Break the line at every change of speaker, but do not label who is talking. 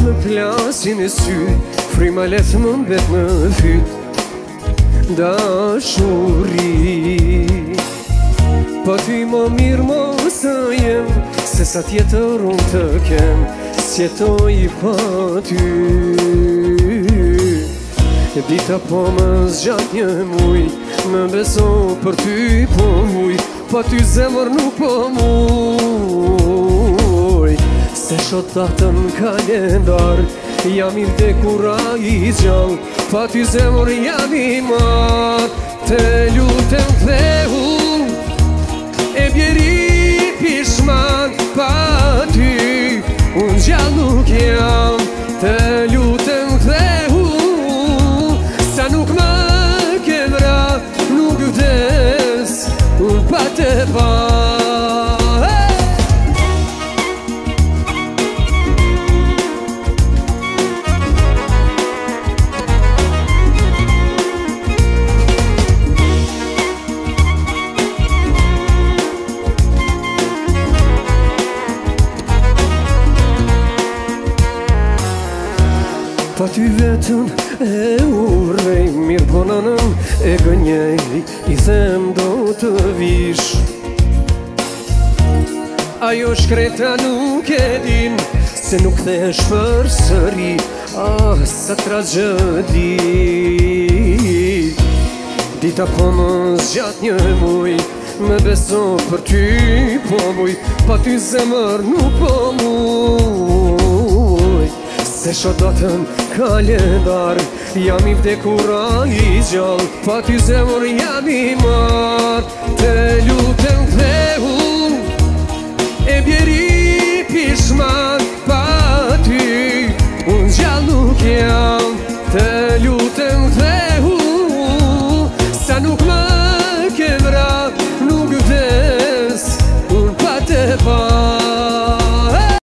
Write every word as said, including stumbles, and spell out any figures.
më plasin e sy, frima let më mbet në fyt dashuri. Pa ty më mirë mos të jem, se sa tjetër unë të kem, s'jetoj pa ty. Dita po më zgjat një muj, më beso për ty po muj, pa ty zemër nuk po muj. Se shot datën kalendar, jam i vdekura i gjall, pa ty zemër jam i mat. Të lutem kthehu, e bjeri pishman, pa ty unë gjall nuk jam. Të lutem kthehu, sa nuk më ke vra, nuk vdes unë pa të pa. Pa ty vetën e urrej, mirë po nënën e gënjej, i them do të vish. Ajo shkreta nuk e din, se nuk thesh për sëri, ah, sa tragedi. Dita po më zgjat një muj, më beso për ty po muj, pa ty zemër nuk po muj. Se shot datën kalendar, jam i vdekura i gjall, pa ty zemër jam i mat. Të lutem kthehu,